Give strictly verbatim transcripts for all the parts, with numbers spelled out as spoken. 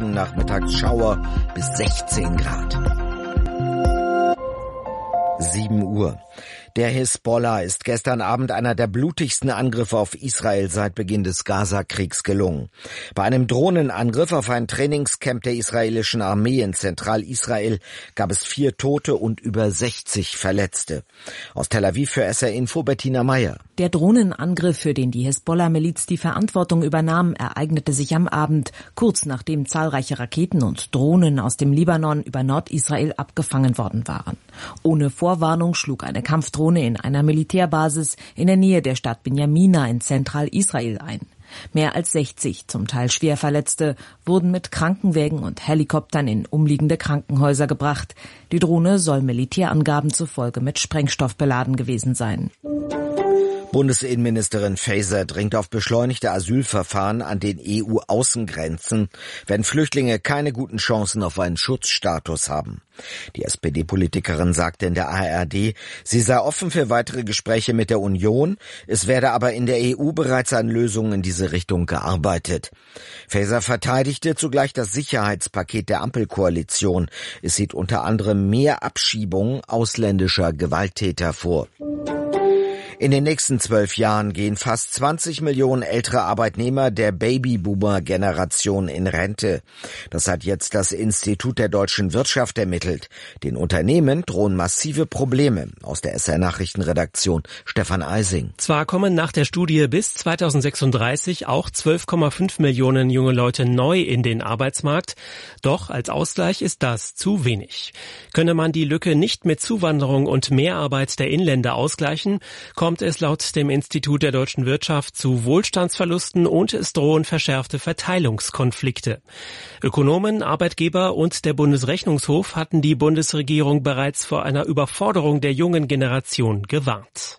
Wolken, nachmittags Schauer bis sechzehn Grad. sieben Uhr. Der Hisbollah ist gestern Abend einer der blutigsten Angriffe auf Israel seit Beginn des Gaza-Kriegs gelungen. Bei einem Drohnenangriff auf ein Trainingscamp der israelischen Armee in Zentralisrael gab es vier Tote und über sechzig Verletzte. Aus Tel Aviv für S R Info Bettina Meyer. Der Drohnenangriff, für den die Hisbollah-Miliz die Verantwortung übernahm, ereignete sich am Abend, kurz nachdem zahlreiche Raketen und Drohnen aus dem Libanon über Nordisrael abgefangen worden waren. Ohne Vorwarnung schlug eine Kampfdrohne in einer Militärbasis in der Nähe der Stadt Binjamina in Zentralisrael ein. Mehr als sechzig, zum Teil schwer Verletzte, wurden mit Krankenwägen und Helikoptern in umliegende Krankenhäuser gebracht. Die Drohne soll Militärangaben zufolge mit Sprengstoff beladen gewesen sein. Bundesinnenministerin Faeser dringt auf beschleunigte Asylverfahren an den E U-Außengrenzen, wenn Flüchtlinge keine guten Chancen auf einen Schutzstatus haben. Die S P D-Politikerin sagte in der A R D, sie sei offen für weitere Gespräche mit der Union, es werde aber in der E U bereits an Lösungen in diese Richtung gearbeitet. Faeser verteidigte zugleich das Sicherheitspaket der Ampelkoalition. Es sieht unter anderem mehr Abschiebungen ausländischer Gewalttäter vor. In den nächsten zwölf Jahren gehen fast zwanzig Millionen ältere Arbeitnehmer der Babyboomer-Generation in Rente. Das hat jetzt das Institut der deutschen Wirtschaft ermittelt. Den Unternehmen drohen massive Probleme. Aus der S R-Nachrichtenredaktion Stefan Eising. Zwar kommen nach der Studie bis zweitausendsechsunddreißig auch zwölf Komma fünf Millionen junge Leute neu in den Arbeitsmarkt. Doch als Ausgleich ist das zu wenig. Könne man die Lücke nicht mit Zuwanderung und Mehrarbeit der Inländer ausgleichen, kommt es laut dem Institut der deutschen Wirtschaft zu Wohlstandsverlusten und es drohen verschärfte Verteilungskonflikte. Ökonomen, Arbeitgeber und der Bundesrechnungshof hatten die Bundesregierung bereits vor einer Überforderung der jungen Generation gewarnt.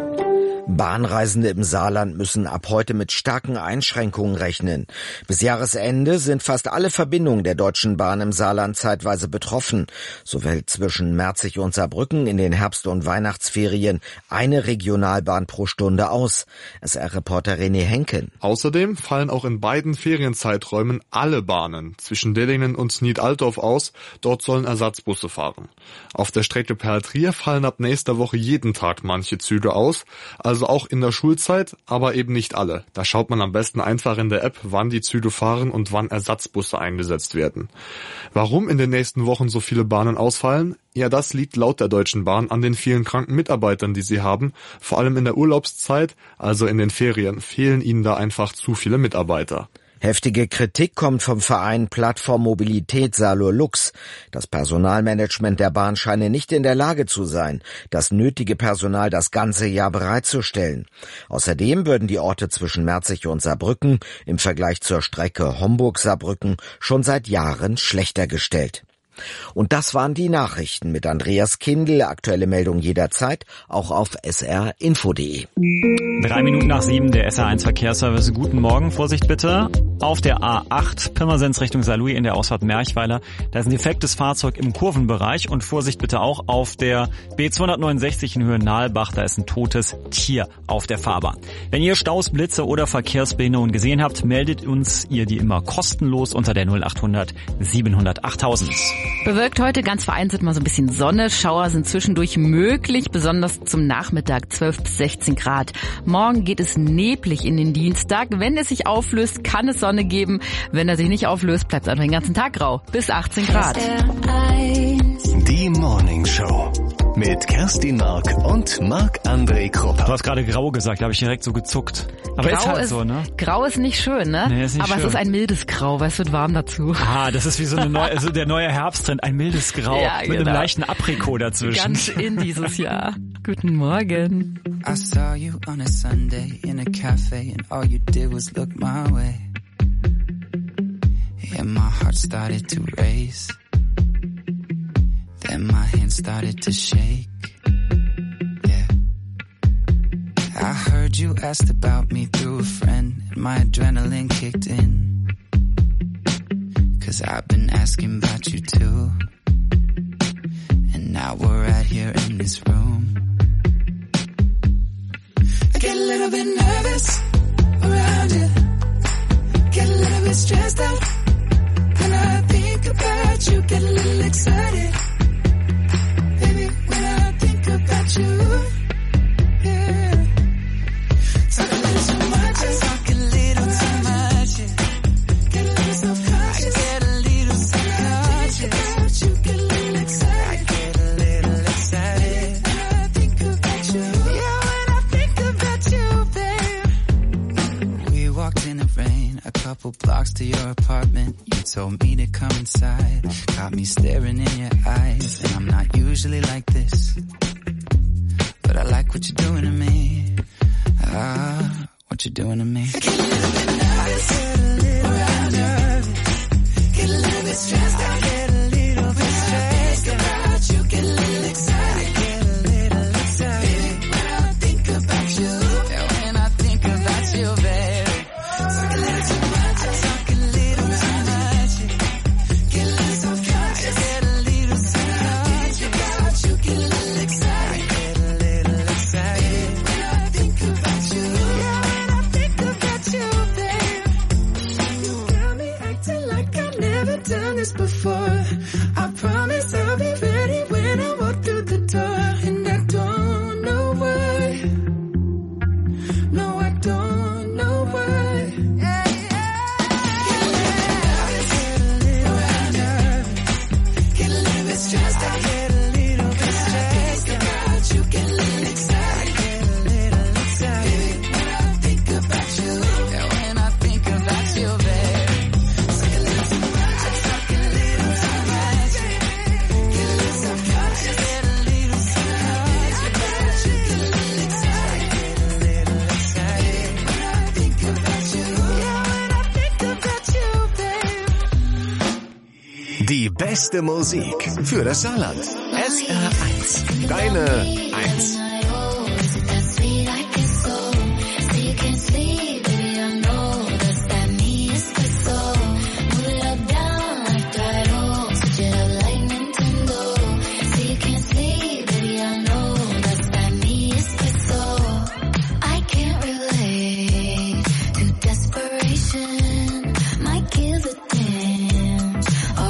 Bahnreisende im Saarland müssen ab heute mit starken Einschränkungen rechnen. Bis Jahresende sind fast alle Verbindungen der Deutschen Bahn im Saarland zeitweise betroffen. So fällt zwischen Merzig und Saarbrücken in den Herbst- und Weihnachtsferien eine Regionalbahn pro Stunde aus. S R-Reporter René Henken. Außerdem fallen auch in beiden Ferienzeiträumen alle Bahnen zwischen Dillingen und Niedaltorf aus. Dort sollen Ersatzbusse fahren. Auf der Strecke Perl-Trier fallen ab nächster Woche jeden Tag manche Züge aus. Also auch in der Schulzeit, aber eben nicht alle. Da schaut man am besten einfach in der App, wann die Züge fahren und wann Ersatzbusse eingesetzt werden. Warum in den nächsten Wochen so viele Bahnen ausfallen? Ja, das liegt laut der Deutschen Bahn an den vielen kranken Mitarbeitern, die sie haben. Vor allem in der Urlaubszeit, also in den Ferien, fehlen ihnen da einfach zu viele Mitarbeiter. Heftige Kritik kommt vom Verein Plattform Mobilität Salur Lux. Das Personalmanagement der Bahn scheine nicht in der Lage zu sein, das nötige Personal das ganze Jahr bereitzustellen. Außerdem würden die Orte zwischen Merzig und Saarbrücken im Vergleich zur Strecke Homburg-Saarbrücken schon seit Jahren schlechter gestellt. Und das waren die Nachrichten mit Andreas Kindl. Aktuelle Meldung jederzeit, auch auf s r info punkt d e. Drei Minuten nach sieben, der S R eins Verkehrsservice. Guten Morgen, Vorsicht bitte. Auf der A acht, Pirmasens Richtung Saarlouis in der Ausfahrt Merchweiler. Da ist ein defektes Fahrzeug im Kurvenbereich. Und Vorsicht bitte auch auf der B zweihundertneunundsechzig in Höhe Nahlbach. Da ist ein totes Tier auf der Fahrbahn. Wenn ihr Staus, Blitze oder Verkehrsbehinderungen gesehen habt, meldet uns ihr die immer kostenlos unter der null achthundert siebenhundert achttausend. Bewölkt heute, ganz vereinzelt mal so ein bisschen Sonne. Schauer sind zwischendurch möglich, besonders zum Nachmittag zwölf bis sechzehn Grad. Morgen geht es neblig in den Dienstag. Wenn es sich auflöst, kann es Sonne geben. Wenn er sich nicht auflöst, bleibt es einfach den ganzen Tag grau. Bis achtzehn Grad. Die Morning Show mit Kerstin Mark und Marc-André Krupper. Du hast gerade grau gesagt, da habe ich direkt so gezuckt. Aber grau ist halt ist, so, ne? Grau ist nicht schön, ne? Nee, ist nicht Aber schön. es ist ein mildes Grau, weil es wird warm dazu. Ah, das ist wie so eine neue, also der neue Herbsttrend, ein mildes Grau Ja, mit genau. einem leichten Aprikot dazwischen. Ganz in dieses Jahr. Guten Morgen. I saw you on a Sunday in a cafe and all you did was look my way. And my heart started to race. Then my hands started to shake. Yeah. I heard you asked about me through a friend and my adrenaline kicked in. Cause I've been asking about you too. And now we're right here in this room. I get a little bit nervous around you. Get a little bit stressed out when get a little excited. Baby, when I think about you, yeah. Talk a little too much, I talk a little too much, yeah. Get a little self-conscious, I get a little self-conscious. You get a little excited, I get a little excited. When I think about you, yeah, when I think about you, babe. We walked in the rain, a couple blocks to your apartment. You told me to come inside, got me staring in your eyes. And I'm not usually like this, but I like what you're doing to me. Ah, what you're doing to me. I get a little bit nervous, I get a little bit nervous, get a little bit stressed out, get a little bit stressed out. You get a little excited, I get a little excited. Baby, when I think about you, yeah, when I think about you, baby. Talk a little too much, I talk a little too much, yeah. Get a little self-conscious, I get a little self-conscious. You get a little excited, I get a little excited. When I think about you, yeah, when I think about you, babe. You got me acting like I've never done this before. I promise I'll be ready when I walk through the door. And I don't know why. No, I don't know why. Yeah, yeah. Get a little nervous, get a little nervous, get a little bit stressed out, get a little bit stressed out. You get a little excited, I get a little excited. Baby, when I think about you, yeah, when I think about you, babe. Talk a little too much, I talk a little too much, yeah. Get a little self-conscious, get a little self-conscious. You get a little excited, I get a little excited. When I think about you, yeah, when I think about you, babe. Die beste Musik für das Saarland. S R eins. Deine eins.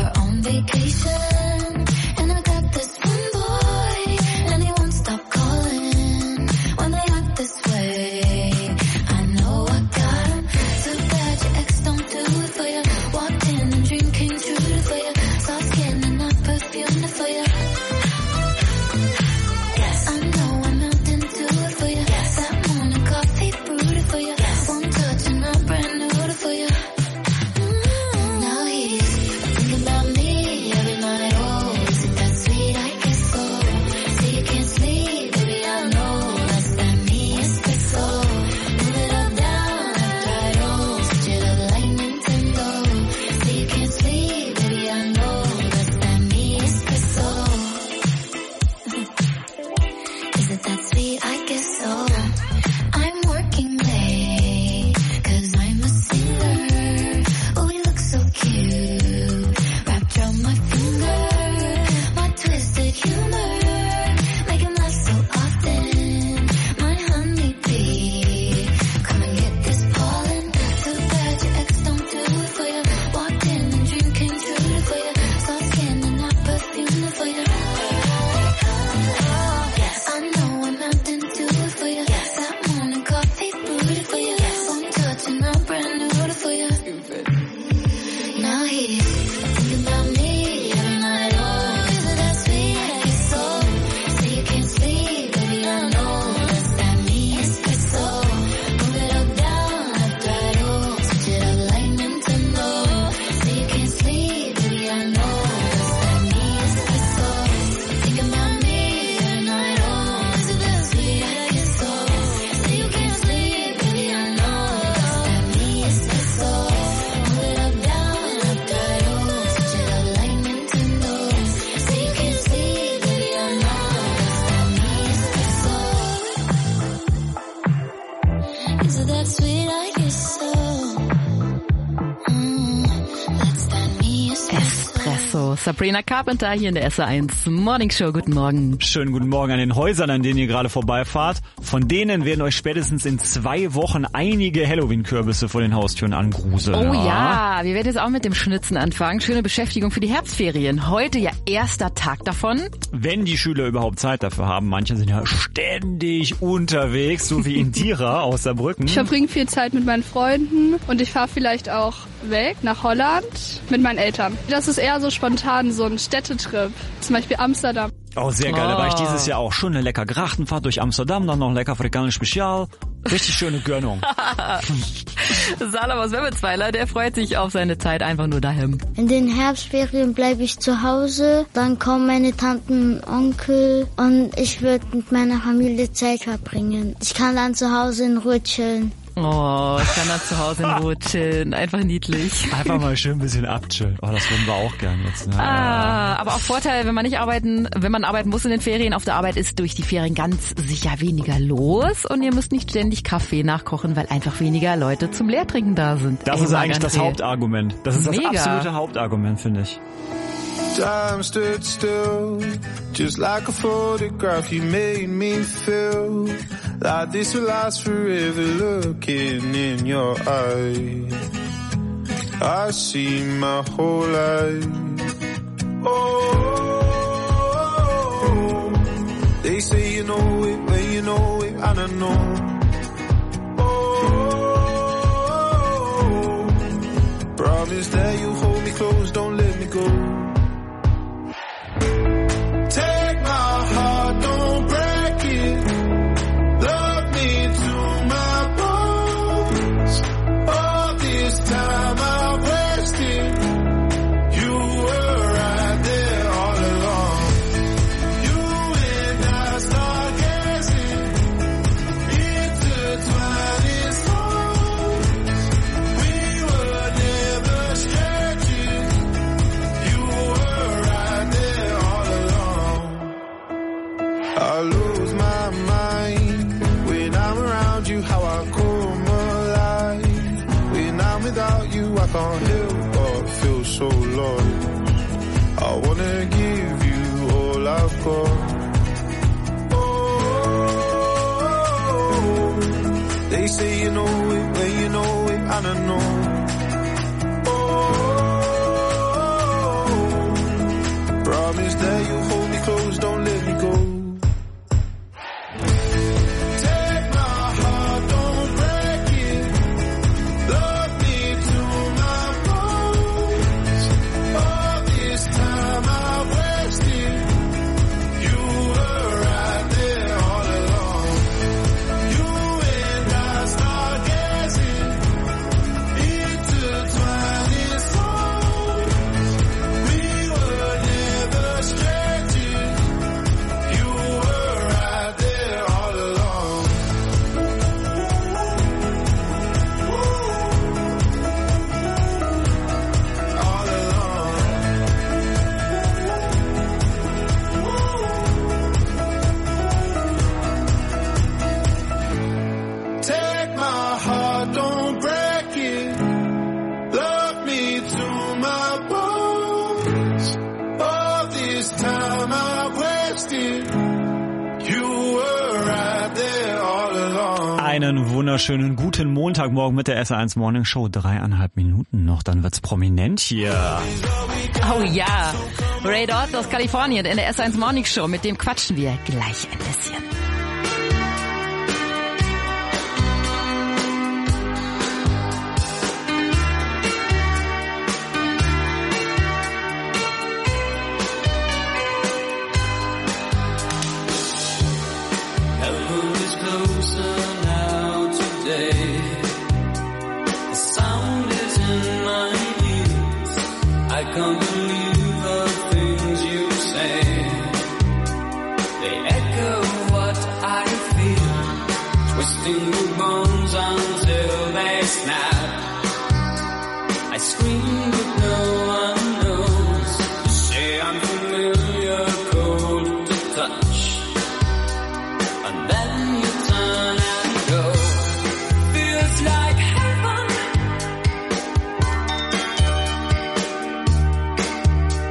Vacation, and I got this one boy, and he won't stop calling. Sabrina Carpenter hier in der S R eins Morning Show. Guten Morgen. Schönen guten Morgen an den Häusern, an denen ihr gerade vorbeifahrt. Von denen werden euch spätestens in zwei Wochen einige Halloween-Kürbisse vor den Haustüren angruseln. Oh ja, wir werden jetzt auch mit dem Schnitzen anfangen. Schöne Beschäftigung für die Herbstferien. Heute ja erster Tag davon. Wenn die Schüler überhaupt Zeit dafür haben. Manche sind ja ständig unterwegs, so wie Indira aus Saarbrücken. Ich verbringe viel Zeit mit meinen Freunden und ich fahre vielleicht auch weg nach Holland mit meinen Eltern. Das ist eher so spontan, so ein Städtetrip, zum Beispiel Amsterdam. Oh, sehr geil. Oh. Da war ich dieses Jahr auch schon eine lecker Grachtenfahrt durch Amsterdam, dann noch ein lecker afrikanisch Spezial. Richtig schöne Gönnung. Salam aus Wemmelsweiler, der freut sich auf seine Zeit einfach nur daheim. In den Herbstferien bleibe ich zu Hause, dann kommen meine Tanten und Onkel und ich würde mit meiner Familie Zeit verbringen. Ich kann dann zu Hause in Ruhe chillen. Oh, ich kann dann zu Hause in Ruhe chillen. Einfach niedlich. Einfach mal schön ein bisschen abchillen. Oh, das würden wir auch gern jetzt. Ne? Ah, aber auch Vorteil, wenn man nicht arbeiten, wenn man arbeiten muss in den Ferien. Auf der Arbeit ist durch die Ferien ganz sicher weniger los und ihr müsst nicht ständig Kaffee nachkochen, weil einfach weniger Leute zum Leertrinken da sind. Das Ey, ist eigentlich André. das Hauptargument. Das ist Mega. das absolute Hauptargument, finde ich. Time stood still, just like a photograph. You made me feel like this will last forever. Looking in your eyes, I see my whole life. Oh, they say you know it when you know it, I don't know. Oh, promise that you hold me close, don't let me go. Take my heart, don't break it. Love me to my bones. All this time I've wasted. You were right there all along. You and I start gazing, intertwining souls. We were never strangers. You were right there all along. I lose my mind when I'm around you, how I come alive. When I'm without you, I can't help but feel so lost. I wanna give you all I've got. Oh, they say you know it when you know it, I don't know. Oh, promise that you hold me close, don't let me go. Take my heart, don't break it. Love me to my bones. All this time I've wasted. You were right there all along. You and I start gazing, intertwining souls. We were never strangers. You were right there all along. All along. Take my heart, don't break it. Love me to my bones. All this time I wasted. You were right there all along. Einen wunderschönen guten Montagmorgen mit der S R eins Morning Show. Dreieinhalb Minuten noch, dann wird's prominent hier. Oh ja, Ray Dawes aus Kalifornien in der S eins Morning Show. Mit dem quatschen wir gleich ein bisschen. Heaven is closer now today. The sound is in my ears. I can't believe the things you say. They echo what I feel, twisting the bones until they snap. I scream but no one knows. You say I'm familiar, cold to touch. And then you turn and go. Feels like heaven.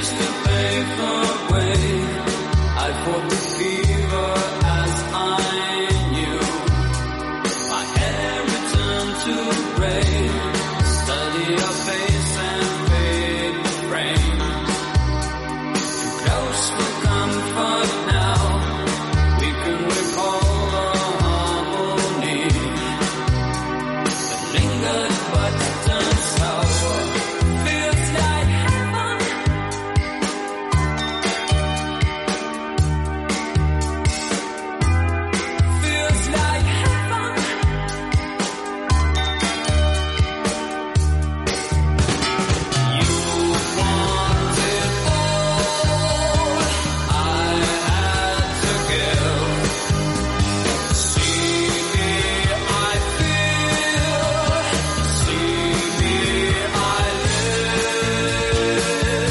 used to paper way. I fought the fever as I knew. My hair returned to gray. Study your face and fade the frame. Too close for comfort now. We can recall the harmony that lingered but turned sour. Feels like heaven. Feels like heaven. You wanted all I had to give. See me, I feel. See me, I live.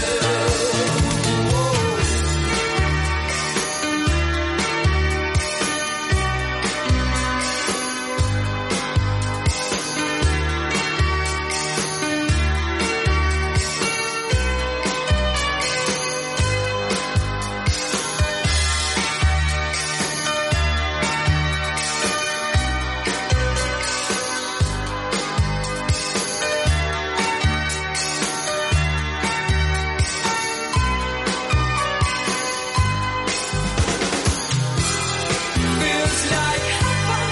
Feels like heaven.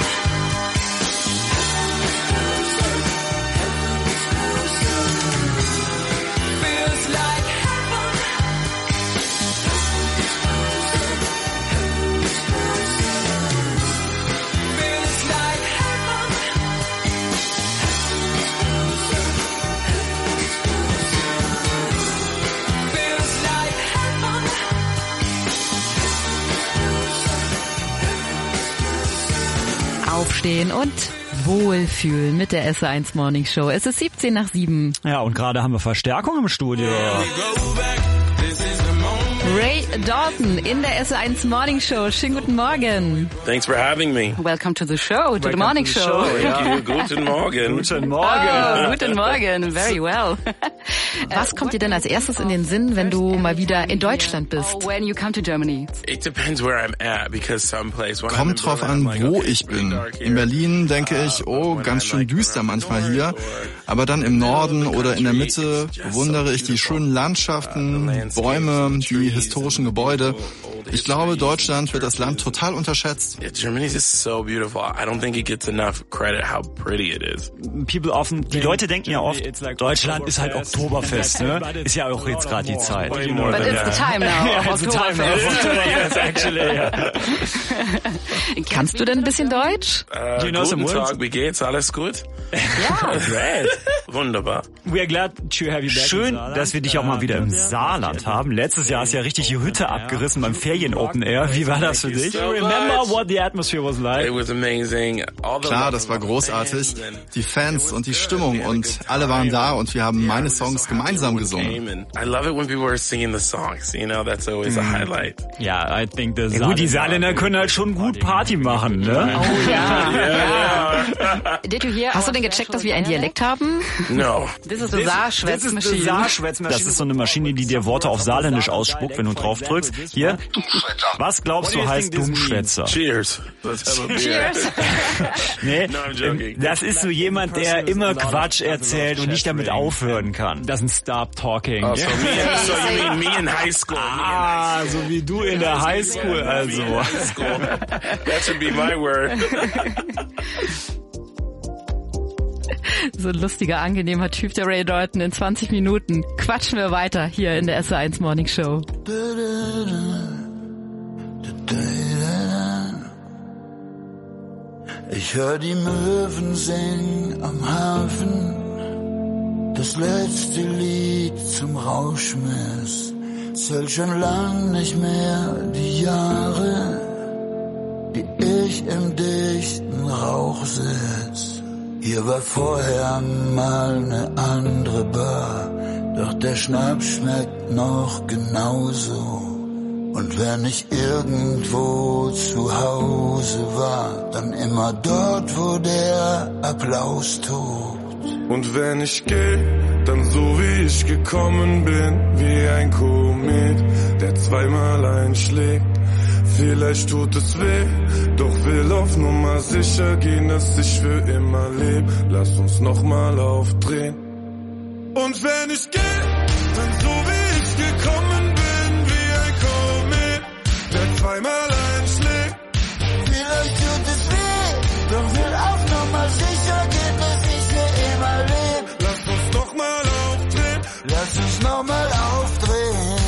Feels like heaven. Feels like heaven. Feels like heaven. Aufstehen und wohlfühlen mit der S eins Morning Show. Es ist siebzehn nach sieben. Ja, und gerade haben wir Verstärkung im Studio. Ray Dalton in der S eins Morning Show. Schönen guten Morgen. Thanks for having me. Welcome to the show, to the morning show. Thank you. Guten Morgen. Guten Oh, Morgen. guten Morgen, very well. Was kommt dir denn als erstes in den Sinn, wenn du mal wieder in Deutschland bist? When you come to Germany. It depends where I'm at because some place when I'm in Kommt drauf Berlin, an, I'm like, wo okay, ich it's really bin. dark here. In Berlin denke ich, oh, ganz schön düster manchmal hier. Aber dann im Norden oder in der Mitte bewundere ich die schönen Landschaften, Bäume, die historischen Gebäude. Ich glaube, Deutschland wird das Land total unterschätzt. Yeah, Germany is so beautiful. I don't think it gets enough credit how pretty it is. People often, die Leute denken ja oft, Deutschland ist halt Oktoberfest, ne? Ist ja auch jetzt gerade die Zeit. But it's the time now. Yeah, it's the time now. Yes, actually, yeah. Kannst du denn ein bisschen Deutsch? Uh, Do you know some guten words? Tag, wie geht's? Alles gut? Ja. Great. Wunderbar. We're glad to have you back. Schön, dass wir dich auch mal wieder im Saarland haben. Letztes Jahr hast du ja richtig die Hütte abgerissen beim Ferien Open Air. Wie war das für dich? Remember what the atmosphere was like? It was amazing. All the Klar, das war großartig. Die Fans und die Stimmung und alle waren da und wir haben meine Songs gemeinsam gesungen. I love it when people are singing the songs. You know, that's always a highlight. Ja, I think the ja, gut, die Saarländer können halt schon gut Party machen, ne? Oh ja. Yeah. Did you hear? Hast du denn gecheckt, dass wir einen Dialekt haben? No. This is the Saarschwätzmaschine. Das ist so eine Maschine, die dir Worte auf Saarländisch ausspuckt, wenn du drauf drückst. Hier. Was glaubst du heißt Dummschwätzer? Cheers. Let's have a beer. Cheers. Nee, No, I'm joking. das ist so jemand, der immer Quatsch erzählt und nicht damit aufhören kann. Das ist ein Stop Talking. Oh, so, me, so you mean me in high school? Ah, so wie du in der Highschool, also. High school. That should be my word. So ein lustiger, angenehmer Typ, der Ray Dalton. In zwanzig Minuten quatschen wir weiter hier in der S eins Morning Show. Ich hör die Möwen singen am Hafen, das letzte Lied zum Rauschmiss. Zählt schon lang nicht mehr die Jahre, die ich im dichten Rauch sitz. Hier war vorher mal ne andere Bar, doch der Schnaps schmeckt noch genauso. Und wenn ich irgendwo zu Hause war, dann immer dort, wo der Applaus tobt. Und wenn ich geh, dann so wie ich gekommen bin, wie ein Komet, der zweimal einschlägt. Vielleicht tut es weh, doch will auf Nummer sicher gehen, dass ich für immer leb. Lass uns nochmal aufdrehen. Und wenn ich geh, dann so wie ich gekommen bin, wie ein Komet, der zweimal einschlägt. Vielleicht tut es weh, doch will auf Nummer sicher gehen, dass ich für immer leb. Lass uns nochmal aufdrehen. Lass uns nochmal aufdrehen.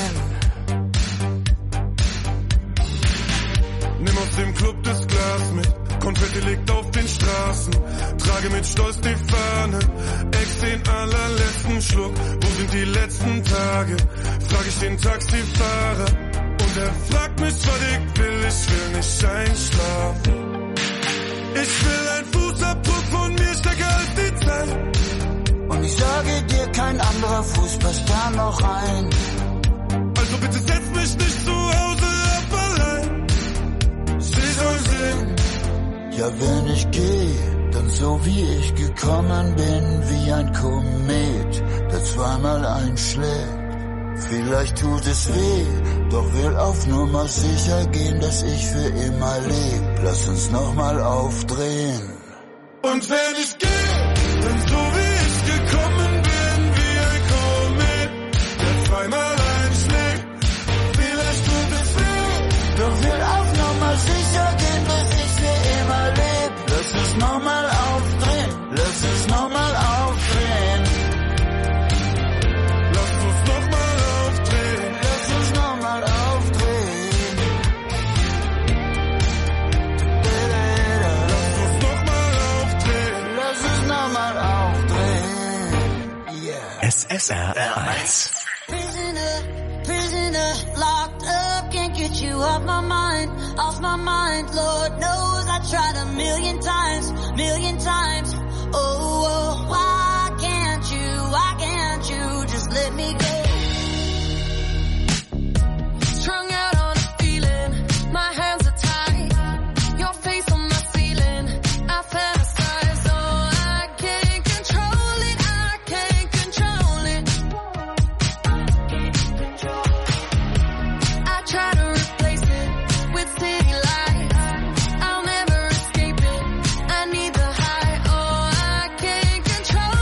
Nimm aus dem Club das Glas mit, Konfetti liegt auf den Straßen. Trage mit Stolz die Fahne, ex den allerletzten Schluck. Wo sind die letzten Tage? Frag ich den Taxifahrer. Und er fragt mich, was ich will, ich will nicht einschlafen. Ich will ein Fußabdruck von mir stärker als die Zeit. Und ich sage dir, kein anderer Fuß passt da noch rein. Also bitte setz mich nicht zu Hause ab allein. Sie soll sehen. Ja, wenn ich geh, dann so wie ich gekommen bin, wie ein Komet, der zweimal einschlägt. Vielleicht tut es weh, doch will auf Nummer sicher gehen, dass ich für immer leb. Lass uns nochmal aufdrehen. Und wenn ich geh, dann so wie ich gekommen bin, wie ein Komet, der zweimal einschlägt. Vielleicht tut es weh, doch will auf Nummer sicher gehen, dass ich für immer leb. Lass uns nochmal aufdrehen, lass uns nochmal aufdrehen. Lass uns nochmal aufdrehen. Lass uns nochmal aufdrehen. Lass uns nochmal aufdrehen. Lass uns nochmal aufdrehen. Yeah. S S R eins. Prisoner, prisoner, locked up, can't get you off my mind, off my mind. Lord knows I tried a million times, million times. Oh, oh, why can't you, why can't you just let me go? Strung out on a feeling, my hands are tied, your face on my ceiling, I fantasize, oh, I can't control it, I can't control it. I try to replace it with city lights, I'll never escape it, I need the high, oh, I can't control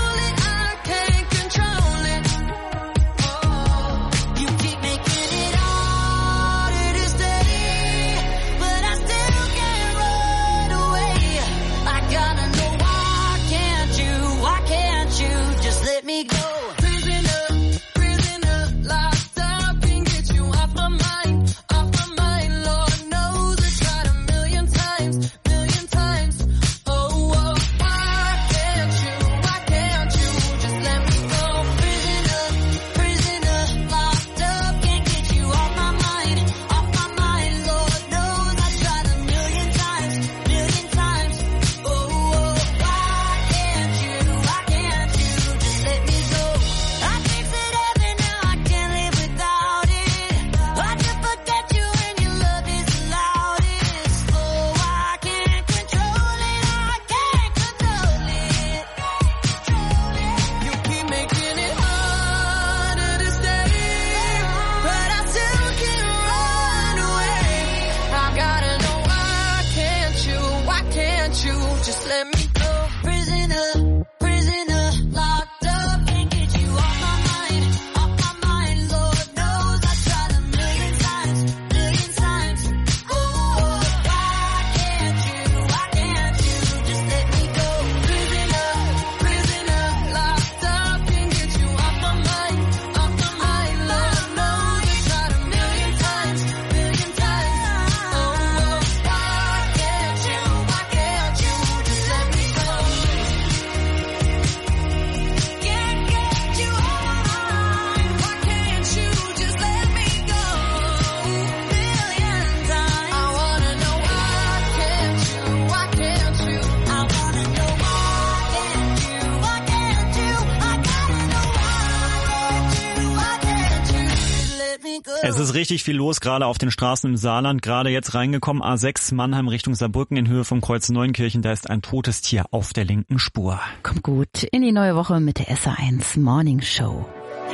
Es ist richtig viel los, gerade auf den Straßen im Saarland. Gerade jetzt reingekommen, A sechs Mannheim Richtung Saarbrücken in Höhe vom Kreuz Neunkirchen. Da ist ein totes Tier auf der linken Spur. Kommt gut in die neue Woche mit der S R eins Morning Show.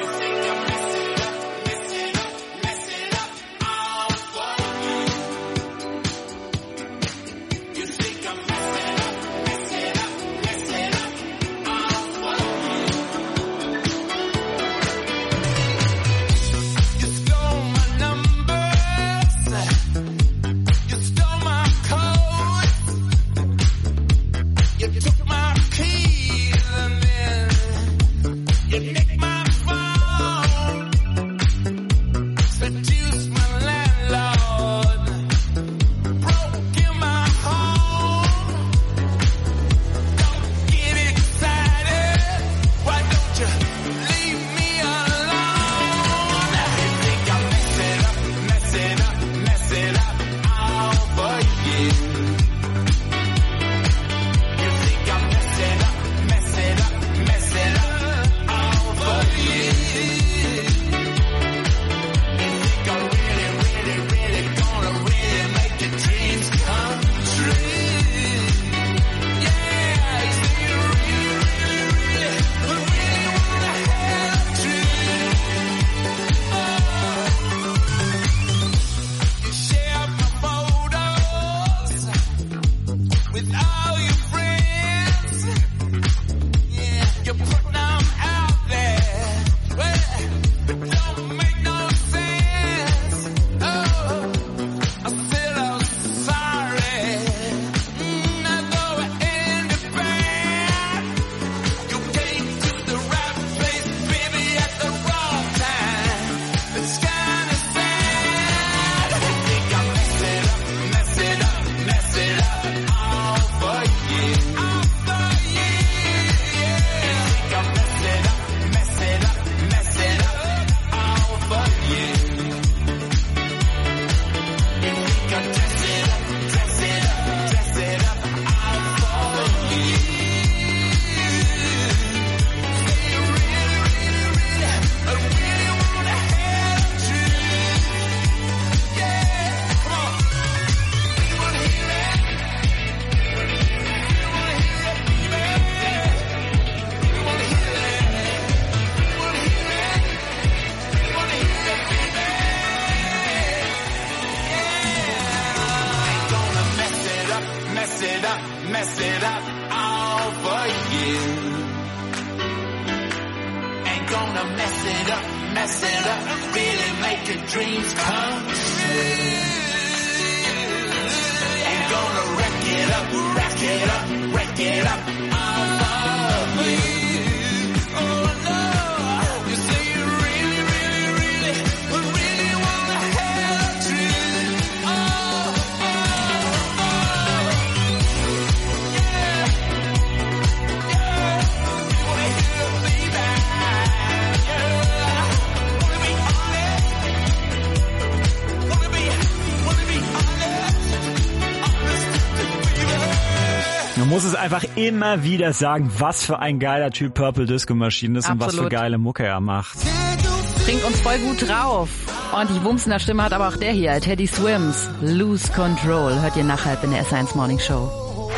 Man muss es einfach immer wieder sagen, was für ein geiler Typ Purple Disco Machine ist. Absolut. Und was für geile Mucke er macht. Bringt uns voll gut drauf. Ordentlich Wumms in der Stimme hat aber auch der hier, Teddy Swims, Lose Control. Hört ihr nachher in der S eins Morning Show.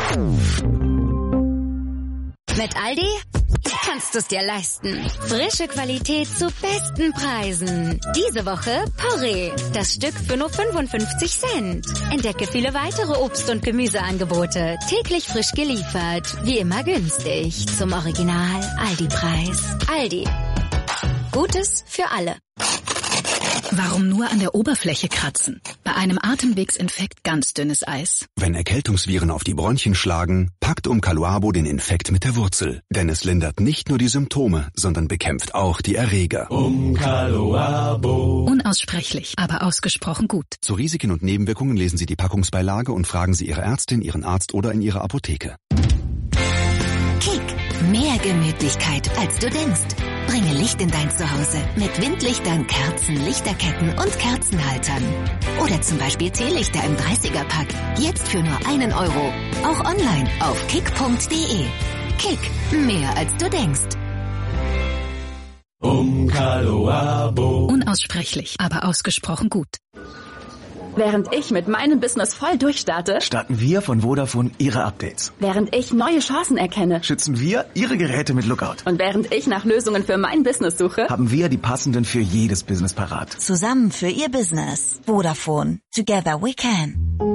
Mit Aldi kannst du es dir leisten. Frische Qualität zu besten Preisen. Diese Woche Porree. Das Stück für nur fünfundfünfzig Cent. Entdecke viele weitere Obst- und Gemüseangebote. Täglich frisch geliefert. Wie immer günstig. Zum Original Aldi-Preis. Aldi. Gutes für alle. Warum nur an der Oberfläche kratzen? Bei einem Atemwegsinfekt ganz dünnes Eis. Wenn Erkältungsviren auf die Bronchien schlagen, packt Umcaluabo den Infekt mit der Wurzel. Denn es lindert nicht nur die Symptome, sondern bekämpft auch die Erreger. Umcaluabo. Unaussprechlich, aber ausgesprochen gut. Zu Risiken und Nebenwirkungen lesen Sie die Packungsbeilage und fragen Sie Ihre Ärztin, Ihren Arzt oder in Ihrer Apotheke. Kick. Mehr Gemütlichkeit, als du denkst. Bringe Licht in dein Zuhause mit Windlichtern, Kerzen, Lichterketten und Kerzenhaltern. Oder zum Beispiel Teelichter im dreißiger-Pack. Jetzt für nur einen Euro. Auch online auf kick punkt de. Kick. Mehr als du denkst. Umcaluabo. Unaussprechlich, aber ausgesprochen gut. Während ich mit meinem Business voll durchstarte, starten wir von Vodafone Ihre Updates. Während ich neue Chancen erkenne, schützen wir Ihre Geräte mit Lookout. Und während ich nach Lösungen für mein Business suche, haben wir die passenden für jedes Business parat. Zusammen für Ihr Business. Vodafone. Together we can.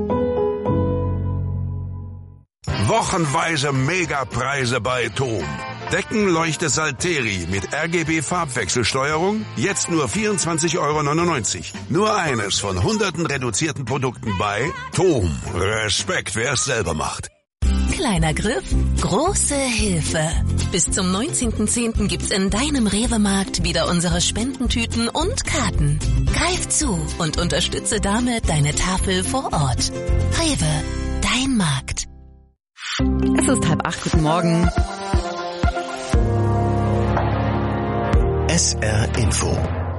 Wochenweise Megapreise bei TOM. Deckenleuchte Salteri mit R G B-Farbwechselsteuerung, jetzt nur vierundzwanzig Euro neunundneunzig. Nur eines von hunderten reduzierten Produkten bei TOM. Respekt, wer es selber macht. Kleiner Griff, große Hilfe. Bis zum neunzehnten zehnten gibt's in deinem Rewe-Markt wieder unsere Spendentüten und Karten. Greif zu und unterstütze damit deine Tafel vor Ort. Rewe, dein Markt. Es ist halb acht, guten Morgen. S R Info.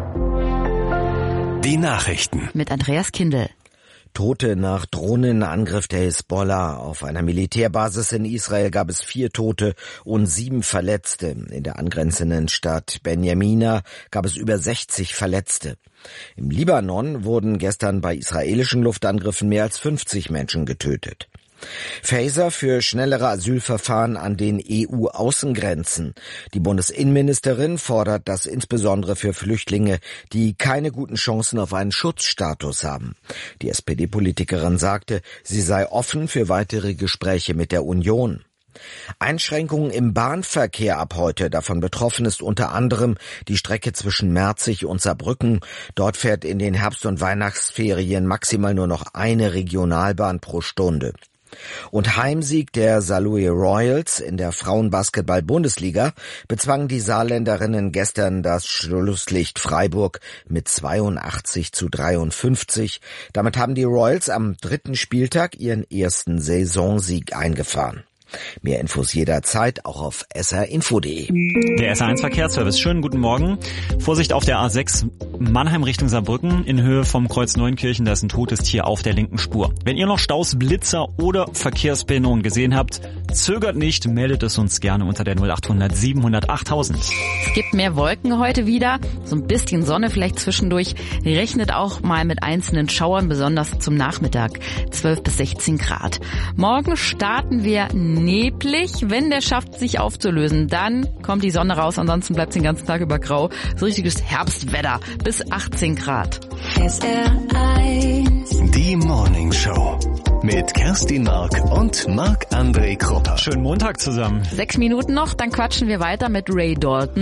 Die Nachrichten. Mit Andreas Kindl. Tote nach Drohnenangriff der Hisbollah. Auf einer Militärbasis in Israel gab es vier Tote und sieben Verletzte. In der angrenzenden Stadt Benjamina gab es über sechzig Verletzte. Im Libanon wurden gestern bei israelischen Luftangriffen mehr als fünfzig Menschen getötet. Faeser für schnellere Asylverfahren an den E U-Außengrenzen. Die Bundesinnenministerin fordert das insbesondere für Flüchtlinge, die keine guten Chancen auf einen Schutzstatus haben. Die S P D-Politikerin sagte, sie sei offen für weitere Gespräche mit der Union. Einschränkungen im Bahnverkehr ab heute. Davon betroffen ist unter anderem die Strecke zwischen Merzig und Saarbrücken. Dort fährt in den Herbst- und Weihnachtsferien maximal nur noch eine Regionalbahn pro Stunde. Und Heimsieg der Saarlouis Royals in der Frauenbasketball-Bundesliga bezwangen die Saarländerinnen gestern das Schlusslicht Freiburg mit zweiundachtzig zu dreiundfünfzig. Damit haben die Royals am dritten Spieltag ihren ersten Saisonsieg eingefahren. Mehr Infos jederzeit auch auf s r info punkt d e. Der S R eins Verkehrsservice. Schönen guten Morgen. Vorsicht auf der A sechs Mannheim Richtung Saarbrücken in Höhe vom Kreuz Neunkirchen. Da ist ein totes Tier auf der linken Spur. Wenn ihr noch Staus, Blitzer oder Verkehrsbehinderungen gesehen habt, zögert nicht, meldet es uns gerne unter der null achthundert siebenhundert achttausend. Es gibt mehr Wolken heute wieder. So ein bisschen Sonne vielleicht zwischendurch. Rechnet auch mal mit einzelnen Schauern, besonders zum Nachmittag. zwölf bis sechzehn Grad. Morgen starten wir neblig. Wenn der schafft, sich aufzulösen, dann kommt die Sonne raus. Ansonsten bleibt es den ganzen Tag über grau. So richtiges Herbstwetter bis achtzehn Grad. S R eins. Die Morning Show. Mit Kerstin Mark und Marc-André Krupper. Schönen Montag zusammen. Sechs Minuten noch, dann quatschen wir weiter mit Ray Dalton.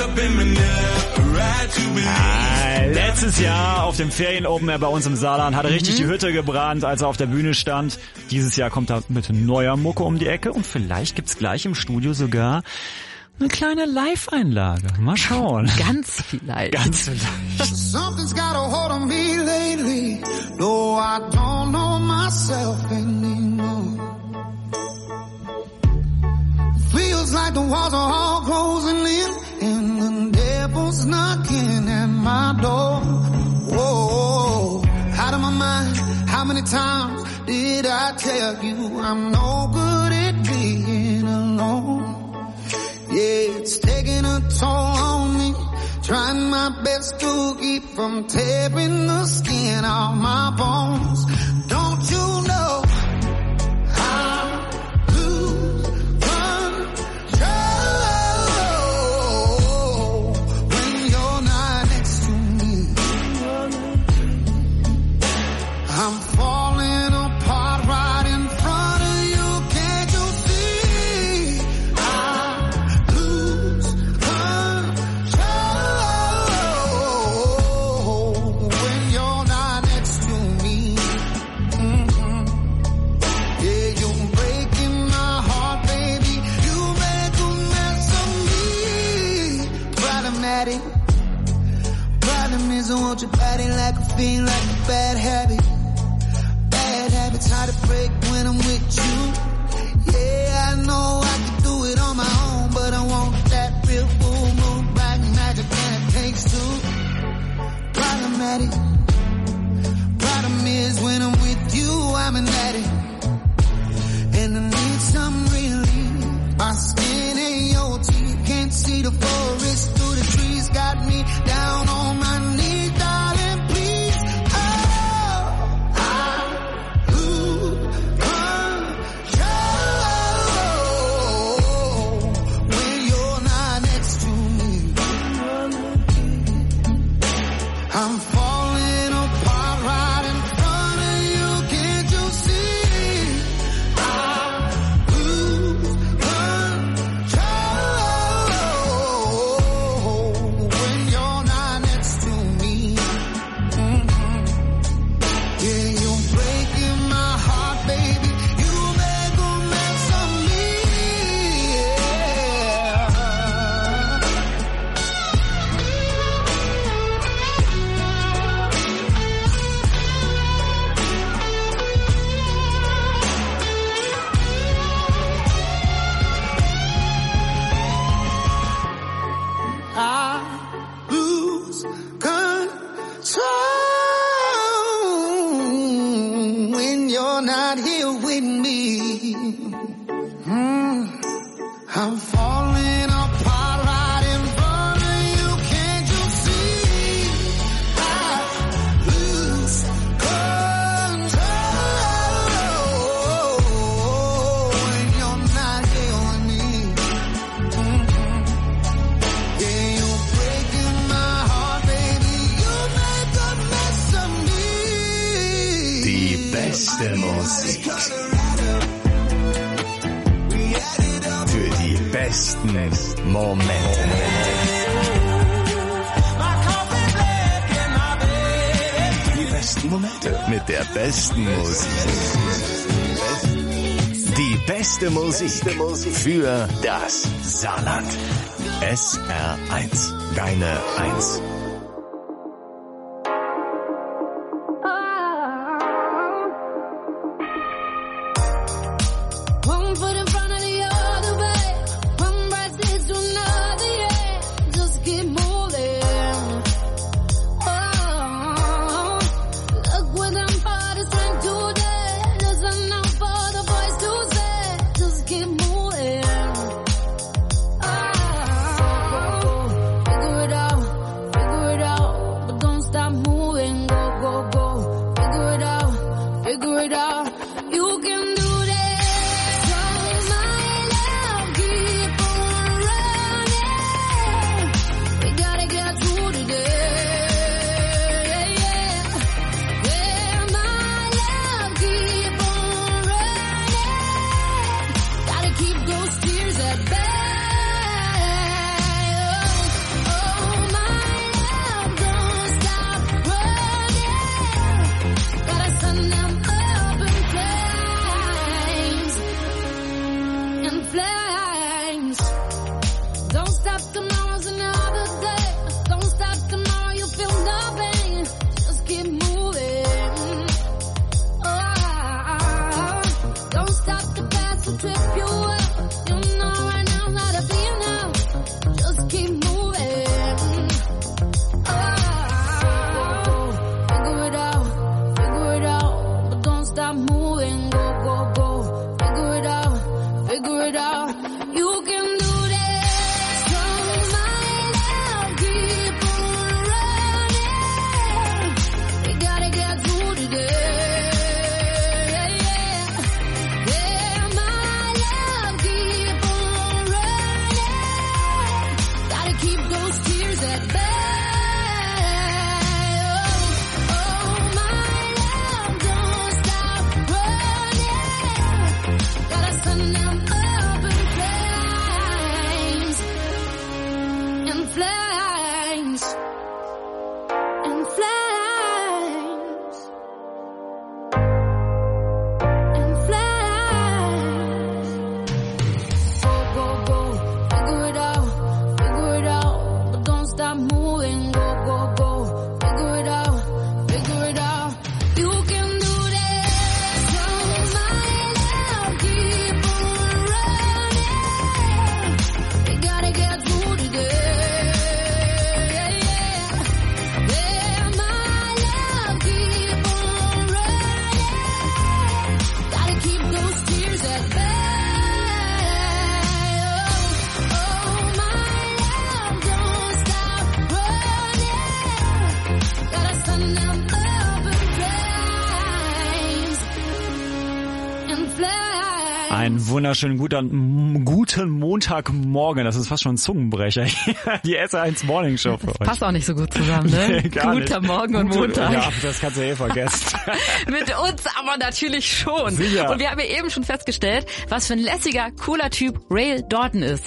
Ah, letztes Jahr auf dem Ferien-Open Air bei uns im Saarland hat er richtig mhm. die Hütte gebrannt, als er auf der Bühne stand. Dieses Jahr kommt er mit neuer Mucke um die Ecke und vielleicht gibt's gleich im Studio sogar eine kleine Live-Einlage. Mal schauen. Ganz vielleicht. Ganz vielleicht. Something's got a hold on me lately, though I don't know myself anymore. Feels like the walls are all closing in, and the devil's knocking at my door. Whoa, out of my mind, how many times did I tell you I'm no good at being alone? Yeah, it's taking a toll on me, trying my best to keep from tearing the skin off my bones. Don't you know I lose control when you're not next to me? I'm falling apart right in front of you, can't you see? I lose control when you're not next to me. Mm-hmm. Yeah, you're breaking my heart, baby. You make a mess of me. Problematic. Problem is I want your body like a fiend, like a bad habit. Bad habits hard to break when I'm with you. Yeah, I know I can do it on my own, but I want that real full moon, black magic, and it takes two. Problematic. Problem is when I'm with you, I'm an addict, and I need some relief. My skin ain't your teeth, can't see the forest through the trees, got me down on my knees. I'm falling apart right in front of you. Can't you see? I lose control when you're not next to me. Mm-hmm. Yeah, you're breaking my heart, baby. You make a mess of me. I lose control when you're not here with me. Mm. I'm falling apart right in front of you. Can't you see? I lose control when you're not here with me. Mm-hmm. Yeah, you're breaking my heart, baby. You make a mess of me. Die beste Musik. Für die besten Momente. Die besten Momente mit der besten Musik. Die beste Musik für das Saarland. S R eins. Deine eins. One foot in front of the other way. One right leads to another, yeah. Just keep moving. Oh, look what I'm party's trying to do. There's enough for the boys to say. Just keep moving. Oh, figure it out, figure it out, but don't stop moving. Go, go, go. Figure it out, figure it out. You can do this. So my love, keep on running. We gotta get through today. Yeah, my love, keep on running. Gotta keep those tears at bay. Oh, my love, don't stop running. Gotta send them up in flames, in flames. Don't stop, tomorrow's another day. Don't stop, tomorrow you feel nothing. Just keep moving. Oh, don't stop, the past will trip you up. You know right now how to feel now. Just keep moving. Oh, figure it out, figure it out, but don't stop moving. Go, go, go. Figure it out, figure it out. You can do this. So my love, keep on running. We gotta get through today. Yeah, my love, keep on running. Gotta keep those tears at bay. Oh, my love, don't stop running. Gotta send them up in flames, in flames, in flames, in flames. Go, go, go, figure it out, figure it out, but don't stop moving. Go, go, go, figure it out, figure it out. You can do this. So my love, keep on running. We gotta get through today. Yeah, my Einen wunderschönen guten, guten Montagmorgen. Das ist fast schon ein Zungenbrecher. Die S R eins Morning Show für euch. Passt auch nicht so gut zusammen, ne? Gar Guter nicht. Morgen und Gute, Montag. Ja, das kannst du eh vergessen. Mit uns aber natürlich schon. Sicher. Und wir haben ja eben schon festgestellt, was für ein lässiger, cooler Typ Ray Dalton ist.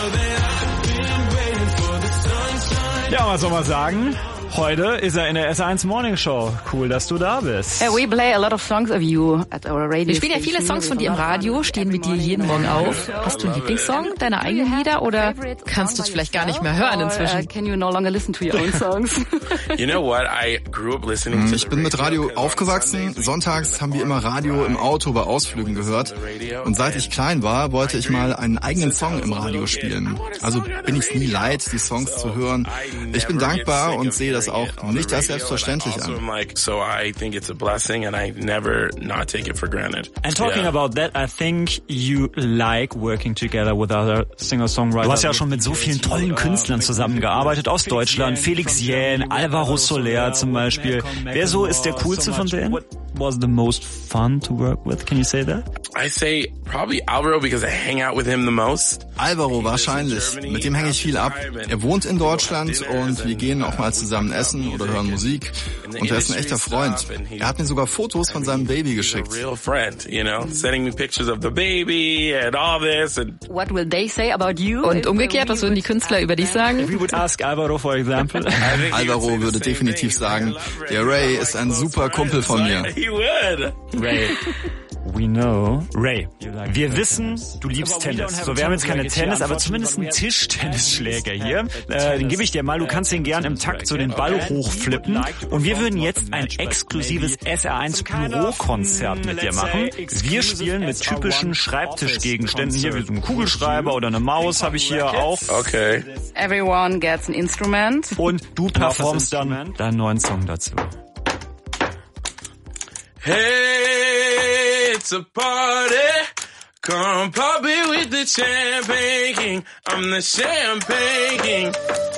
Ja, was soll man sagen? Heute ist er in der S R eins Morning Show. Cool, dass du da bist. Uh, we play a lot of songs of you at our radio Wir spielen ja viele Songs von dir im Radio, stehen mit dir jeden Morgen auf. Hast du einen Lieblingssong, deine eigenen Lieder, oder kannst du es vielleicht gar nicht mehr hören inzwischen? Can you no longer listen to your own songs? You know what? I grew up listening to Ich bin mit Radio aufgewachsen. Sonntags haben wir immer Radio im Auto bei Ausflügen gehört. Und seit ich klein war, wollte ich mal einen eigenen Song im Radio spielen. Also bin ich es nie leid, die Songs zu hören. Ich bin dankbar und sehe das auch nicht als selbstverständlich an. So I think it's a blessing and I never not take it for granted. And talking Yeah. about that, I think you like working together with other singer-songwriters. Du hast ja schon mit so vielen tollen Künstlern zusammengearbeitet aus Deutschland. Felix Jähn, Alvaro Soler zum Beispiel. Wer so ist der coolste von denen? What was the most fun to work with? Can you say that? I say probably Alvaro because I hang out with him the most. Alvaro wahrscheinlich. Mit dem hänge ich viel ab. Er wohnt in Deutschland und wir gehen auch mal zusammen essen oder hören Musik. Und er ist ein echter Freund. Er hat mir sogar Fotos von seinem Baby geschickt. Real friend, you know, sending me pictures of the baby and all this and What will they say about you? Und umgekehrt, was würden die Künstler über dich sagen? If we would ask Alvaro, for example. Alvaro würde definitiv sagen, der Ray ist ein super Kumpel von mir. He would. Ray. We know. Ray, wir wissen, du liebst Tennis. So, wir haben jetzt keine Tennis, aber zumindest einen Tischtennisschläger hier. Äh, den gebe ich dir mal. Du kannst den gern im Takt so den Ball hochflippen. Und wir würden jetzt ein exklusives S R eins Bürokonzert mit dir machen. Wir spielen mit typischen Schreibtischgegenständen hier, wie so ein Kugelschreiber oder eine Maus habe ich hier auch. Okay. Everyone gets an instrument. Und du performst dann deinen neuen Song dazu. Hey, it's a party. Come pop it with the champagne king. I'm the champagne king.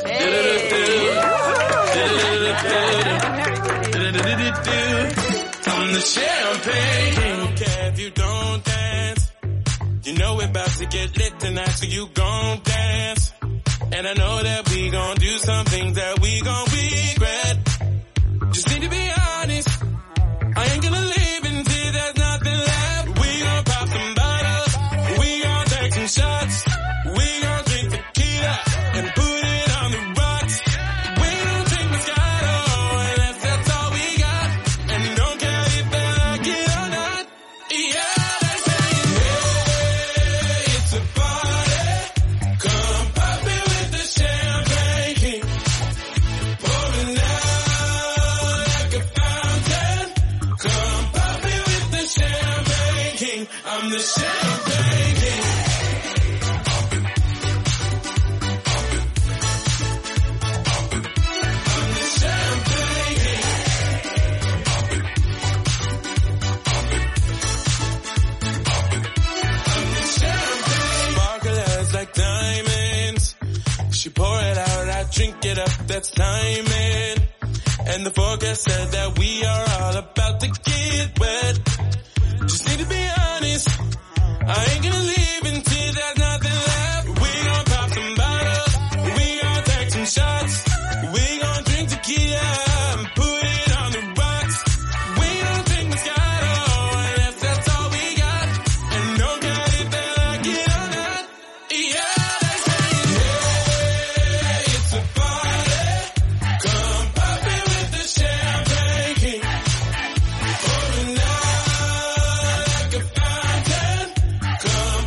I'm the champagne king. Don't care if you don't dance. You know we're about to get lit tonight, so you gon' dance. And I know that we gon' do some things that we gon' regret. Just need to be honest. I ain't gonna leave until there's nothing left. We gon' pop some bottles. We gon' take some shots. We gon' drink tequila and put it on the rocks. We don't drink Moscato unless that's all we got. And don't care if they like it or not. Yeah, they say, hey, it's a party. Come pop it with the champagne king. Pouring out like a fountain. Come pop it with the champagne king. I'm the champagne king. Pop it. Pop it. Pop it. I'm the champagne king. Pop it. Pop it. Pop it. I'm the champagne. Sparklers like diamonds. She pour it out, I drink it up, that's timing. And the forecast said that we are all about to get wet. Just need to be honest. I ain't gonna leave until there's nothing left. We gon' pop some bottles. We gon' take some shots. We gon' drink tequila and put it on the rocks. We don't drink Moscato unless that's all we got. And don't care if they like it or not. Yeah, they say, hey, it's a party. Come pop it with the champagne king. Pouring out like a fountain. Come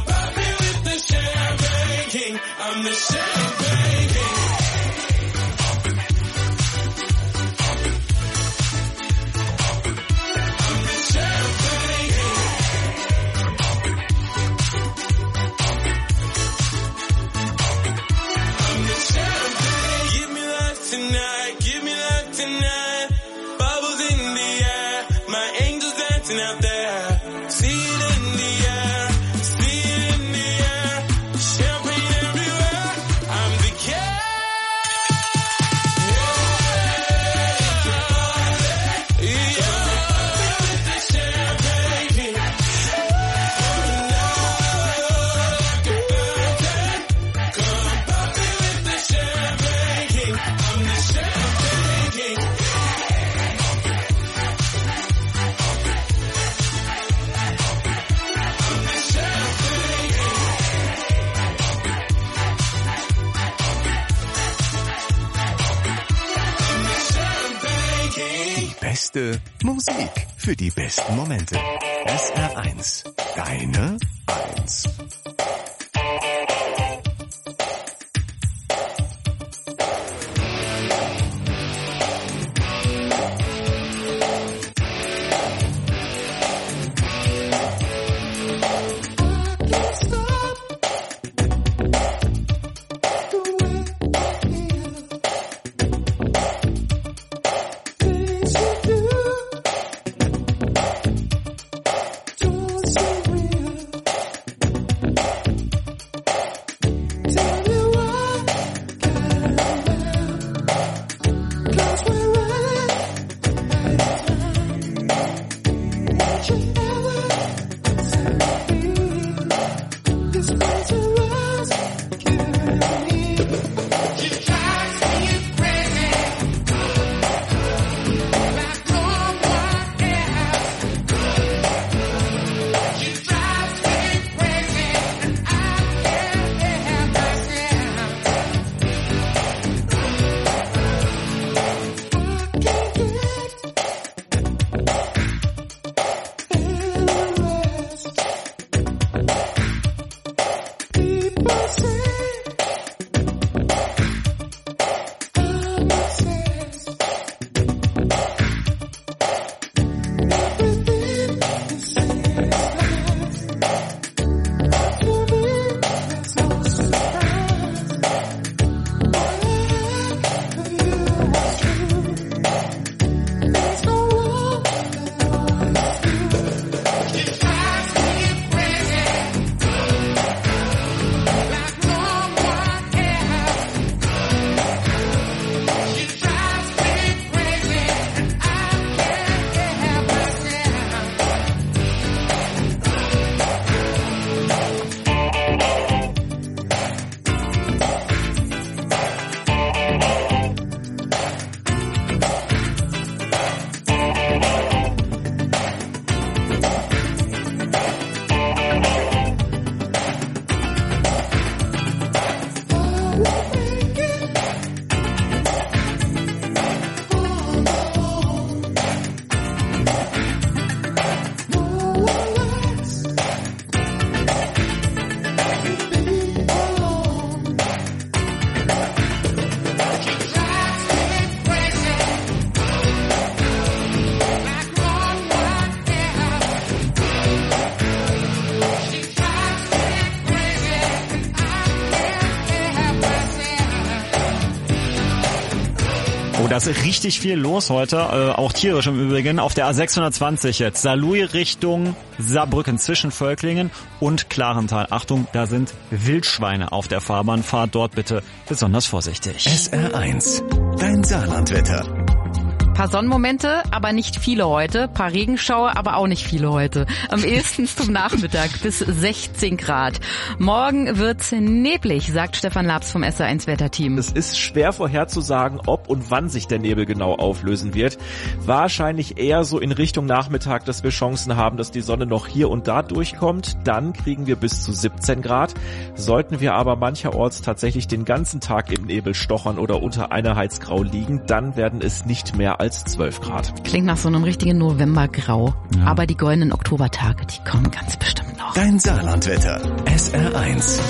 beste Musik für die besten Momente. S R eins. Deine Eins. Da ist richtig viel los heute, äh, auch tierisch im Übrigen. Auf der A sechshundertzwanzig jetzt, Saarlouis Richtung Saarbrücken zwischen Völklingen und Klarental. Achtung, da sind Wildschweine auf der Fahrbahn. Fahrt dort bitte besonders vorsichtig. S R eins, dein Saarlandwetter. Paar Sonnenmomente, aber nicht viele heute. Paar Regenschauer, aber auch nicht viele heute. Am ehesten zum Nachmittag bis sechzehn Grad. Morgen wird's neblig, sagt Stefan Labs vom S R eins Wetterteam. Es ist schwer vorherzusagen, ob und wann sich der Nebel genau auflösen wird. Wahrscheinlich eher so in Richtung Nachmittag, dass wir Chancen haben, dass die Sonne noch hier und da durchkommt. Dann kriegen wir bis zu siebzehn Grad. Sollten wir aber mancherorts tatsächlich den ganzen Tag im Nebel stochern oder unter Einheitsgrau liegen, dann werden es nicht mehr als zwölf Grad. Klingt nach so einem richtigen Novembergrau. Ja. Aber die goldenen Oktobertage, die kommen ganz bestimmt noch. Dein Saarlandwetter. S R eins.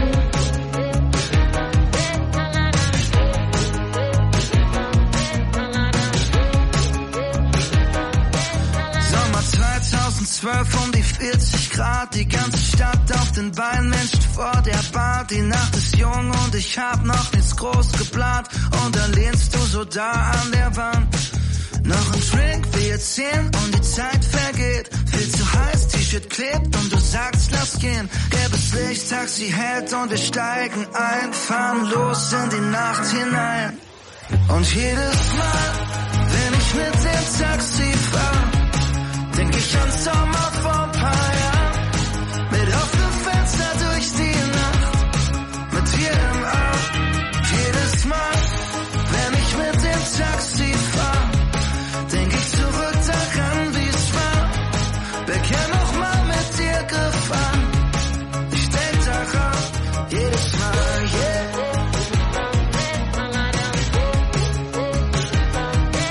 zweitausendzwölf um die vierzig Grad, die ganze Stadt auf den Beinen, Menschen vor der Bar. Die Nacht ist jung und ich hab noch nichts groß geplant. Und dann lehnst du so da an der Wand. Noch ein Drink, wir zehn und die Zeit vergeht. Viel zu heiß, T-Shirt klebt und du sagst, lass gehen. Gelbes Licht, Taxi hält und wir steigen ein. Fahren los in die Nacht hinein. Und jedes Mal, wenn ich mit dem Taxi fahr, denk ich an Sommer vor ein paar Jahren. Mit offenem Fenster durch die Nacht, mit dir im Arm. Jedes Mal, wenn ich mit dem Taxi fahr, denk ich zurück daran, wie es war. Wer kann noch mal mit dir gefahren? Ich denk daran, jedes Mal, yeah.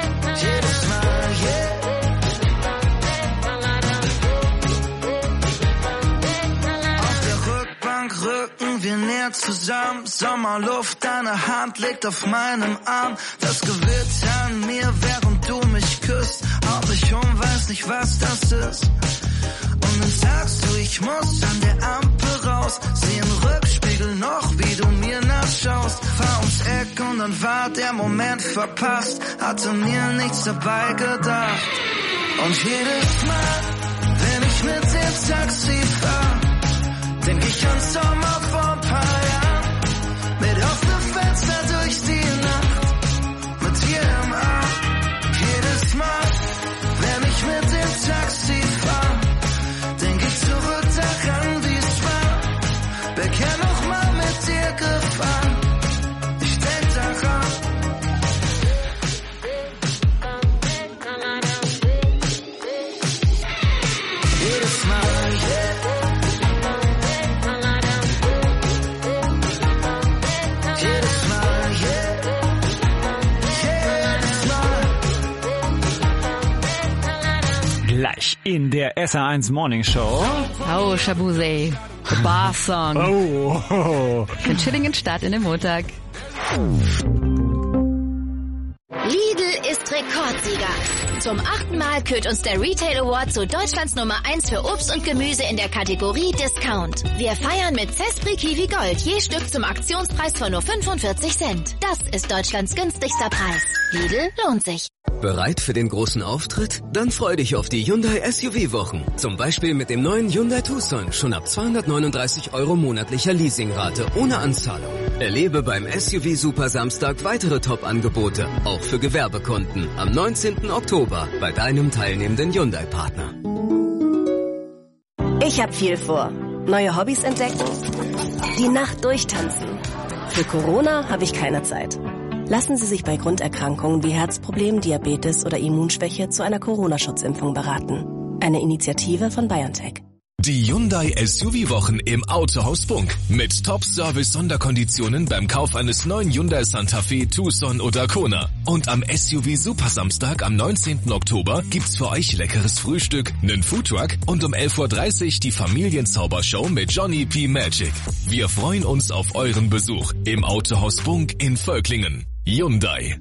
zusammen, Sommerluft, deine Hand liegt auf meinem Arm. Das Gewitter an mir, während du mich küsst. Hau mich um, weiß nicht, was das ist. Und dann sagst du, ich muss an der Ampel raus. Sieh im Rückspiegel noch, wie du mir nachschaust. Fahr ums Eck und dann war der Moment verpasst. Hatte mir nichts dabei gedacht. Und jedes Mal, wenn ich mit dem Taxi fahr, denk ich an Sommer vor ein paar Jahren. Mit offenem Fenster durch die Nacht, mit dir im Arm. Jedes Mal, wenn ich mit dem Taxi fahr, denk ich zurück daran, wie es war. Wer kann noch mal mit dir gefahren? Ich denk daran. Jedes Mal, yeah. Jedes Mal, yeah. Jedes Mal. Gleich in der S R eins Morning Show. Oh, Shabuse. The Bar Song. Oh. oh. Für einen chilligen Start in den Montag. Lidl ist Rekordsieger. Zum achten Mal kürt uns der Retail Award zu Deutschlands Nummer eins für Obst und Gemüse in der Kategorie Discount. Wir feiern mit Zespri Kiwi Gold je Stück zum Aktionspreis von nur fünfundvierzig Cent. Das ist Deutschlands günstigster Preis. Lidl lohnt sich. Bereit für den großen Auftritt? Dann freu dich auf die Hyundai S U V-Wochen. Zum Beispiel mit dem neuen Hyundai Tucson schon ab zweihundertneununddreißig Euro monatlicher Leasingrate ohne Anzahlung. Erlebe beim S U V Super Samstag weitere Top-Angebote, auch für Gewerbekunden, am neunzehnten Oktober bei deinem teilnehmenden Hyundai-Partner. Ich hab viel vor. Neue Hobbys entdecken, die Nacht durchtanzen. Für Corona habe ich keine Zeit. Lassen Sie sich bei Grunderkrankungen wie Herzproblemen, Diabetes oder Immunschwäche zu einer Corona-Schutzimpfung beraten. Eine Initiative von BioNTech. Die Hyundai S U V-Wochen im Autohaus Bunk. Mit Top-Service-Sonderkonditionen beim Kauf eines neuen Hyundai Santa Fe, Tucson oder Kona. Und am S U V-Super-Samstag am neunzehnten Oktober gibt's für euch leckeres Frühstück, nen Foodtruck und um elf Uhr dreißig die Familienzaubershow mit Johnny P. Magic. Wir freuen uns auf euren Besuch im Autohaus Bunk in Völklingen. Hyundai.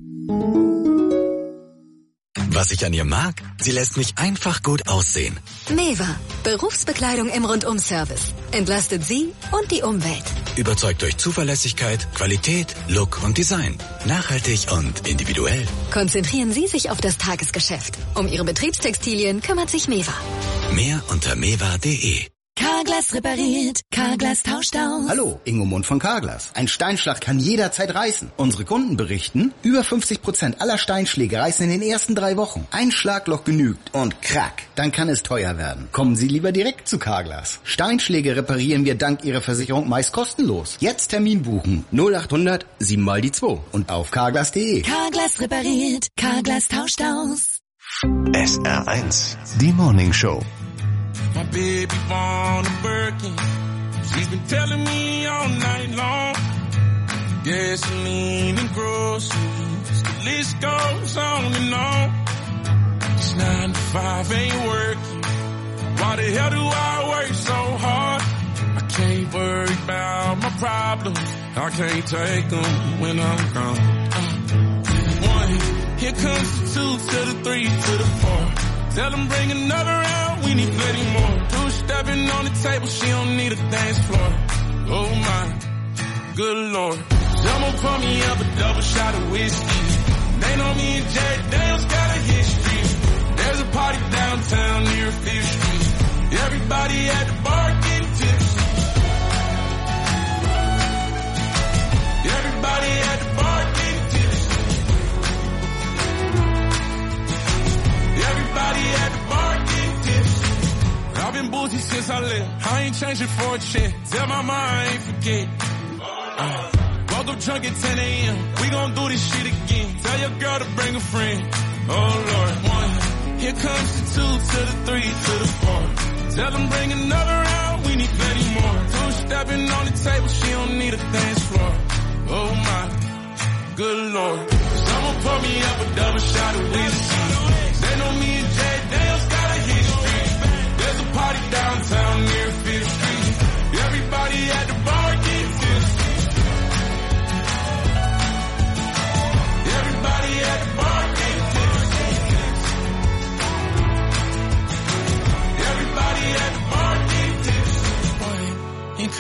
Was ich an ihr mag? Sie lässt mich einfach gut aussehen. Meva, Berufsbekleidung im Rundum-Service. Entlastet Sie und die Umwelt. Überzeugt durch Zuverlässigkeit, Qualität, Look und Design. Nachhaltig und individuell. Konzentrieren Sie sich auf das Tagesgeschäft. Um Ihre Betriebstextilien kümmert sich Meva. Mehr unter meva punkt de. Carglass repariert, Carglass tauscht aus. Hallo, Ingo Mund von Carglass. Ein Steinschlag kann jederzeit reißen. Unsere Kunden berichten, über fünfzig Prozent aller Steinschläge reißen in den ersten drei Wochen. Ein Schlagloch genügt und krack, dann kann es teuer werden. Kommen Sie lieber direkt zu Carglass. Steinschläge reparieren wir dank Ihrer Versicherung meist kostenlos. Jetzt Termin buchen. null achthundert sieben mal die zwei und auf carglass punkt de. Carglass repariert, Carglass tauscht aus. S R eins, die Morning Show. My baby born a Birkin. She's been telling me all night long. Gasoline and groceries, the list goes on and on. It's nine to five ain't working. Why the hell do I work so hard? I can't worry about my problems. I can't take them when I'm gone. Uh, one, here comes the two to the three to the four. Tell them bring another round, we need plenty more. Two stepping on the table, she don't need a dance floor. Oh my, good lord. Someone pour me up a double shot of whiskey. They know me and Jack Daniels got a history. There's a party downtown near Fifth Street. Everybody at the bar getting tipsy. Everybody at the bar getting tipsy. Everybody at the bar getting tipsy. I've been boozy since I left. I ain't changing for a check. Tell my mom I ain't forget. Uh, woke up drunk at ten a.m. We gon' do this shit again. Tell your girl to bring a friend. Oh Lord, one. Here comes the two to the three to the four. Tell them bring another round. We need plenty more. Two stepping on the table. She don't need a dance floor. Oh my, good lord. Someone pour me up a double shot of whiskey. They know me and Jay Daniels got a history. There's a party downtown near Fifth Street. Everybody at the bar getting tipsy.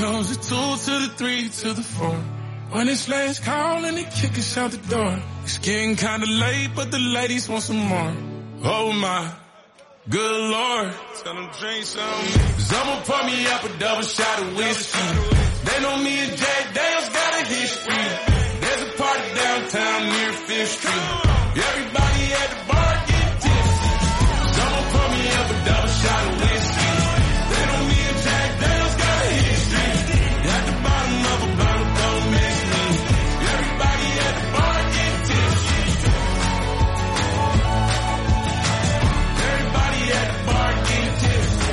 comes the two to the three to the four. When it's last call and they kick us out the door. It's getting kinda late, but the ladies want some more. Oh my, good Lord. Tell them drink some. Cause I'ma pour me up a double shot of whiskey. They know me and Jack Daniels got a history. There's a party downtown near Fifth Street. Everybody at the bar get tipsy. Cause I'ma pour me up a double shot of whiskey. They know me and Jack Daniels got a history. At the bottom of a bottle, don't miss me. Everybody at the bar get tipsy. Everybody at the bar get tipsy.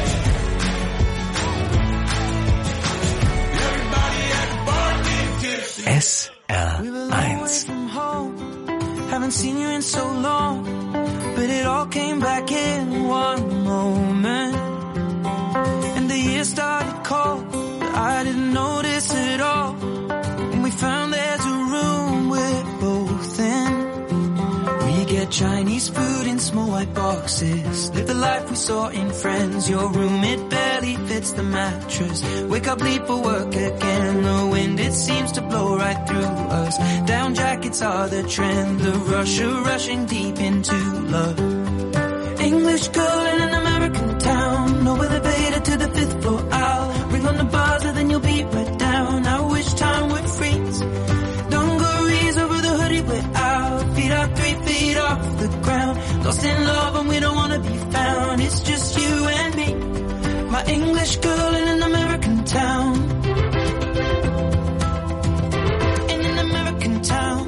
Everybody at the bar get tipsy. S R eins. Haven't seen you in so long, but it all came back in one moment. And the year started cold, but I didn't notice it all. And we found there's a room we're both in. We get Chinese food in small white boxes. Live the life we saw in Friends. Your room, it barely fits the mattress. Wake up, leave for work again. The wind, it seems to blow right through us. Down jackets are the trend. The rush of rushing deep into love. English girl in an American town. No elevator to the fifth floor. I'll ring on the buzzer, then you'll be right down. I wish time would freeze. Dungarees over the hoodie we're out. Feet are three feet off the ground. Lost in love and we don't wanna be found. It's just you and me. My English girl in an American town. In an American town.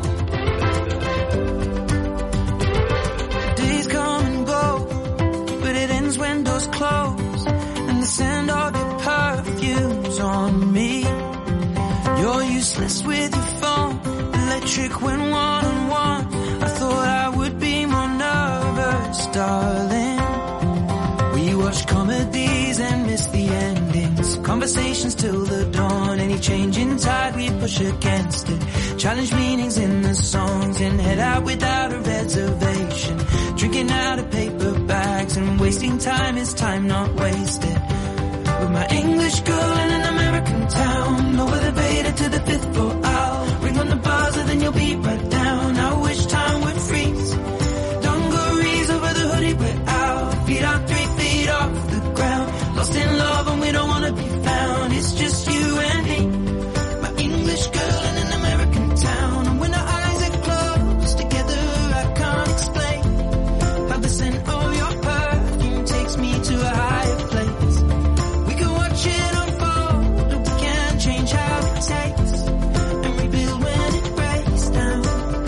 Days come and go, but it ends when doors close. And the scent of your perfume's on me. You're useless with your phone, electric when one-on-one. I thought I would be more nervous, darling. We watch comedies and miss the endings. Conversations till the dawn. Any change in tide, we push against it. Challenge meanings in the songs and head out without a reservation. Drinking out of paper bags and wasting time is time not wasted. With my English girl in an American town. No elevator to the fifth floor. I'll ring on the buzzer, then you'll be right down. I wish time would freeze. Dungarees over the hoodie we're out. Feet are three feet off the ground. Lost in love and we don't wanna be found. It's just you and me. My English girl in an American town. And when our eyes are closed together, I can't explain how the scent of your perfume takes me to a higher place. We can watch it unfold, but we can't change how it tastes. And rebuild when it breaks down.